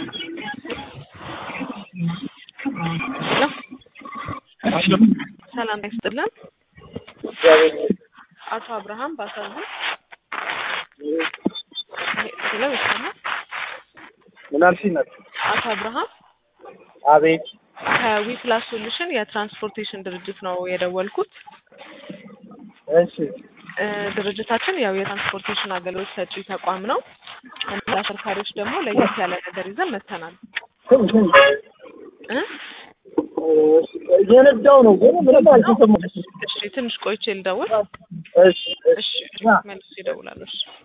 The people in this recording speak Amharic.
ሰላም ይስጥልን። አቶ አብርሃም ባሳዙ ሄሎ ይሰማል? ምን አልሽኝ? አቶ አብርሃም አቤት። ከዊፕላስ ሶሉሽን የትራንስፖርቴሽን ድርጅት ነው የደወልኩት። እሺ። ድርጅታችን ያው የትራንስፖርቴሽን አገልግሎት ሰጪ ተቋም ነው። እና አሽከርካሪዎች ደግሞ ለየት ያለ ነገር ይዘን መጥተናል። የነዳው ነው ግን ምንም አልተሰማም። እሺ ትንሽ ቆይቼ ልደውል። እሺ መልስ ይደውላል። እሺ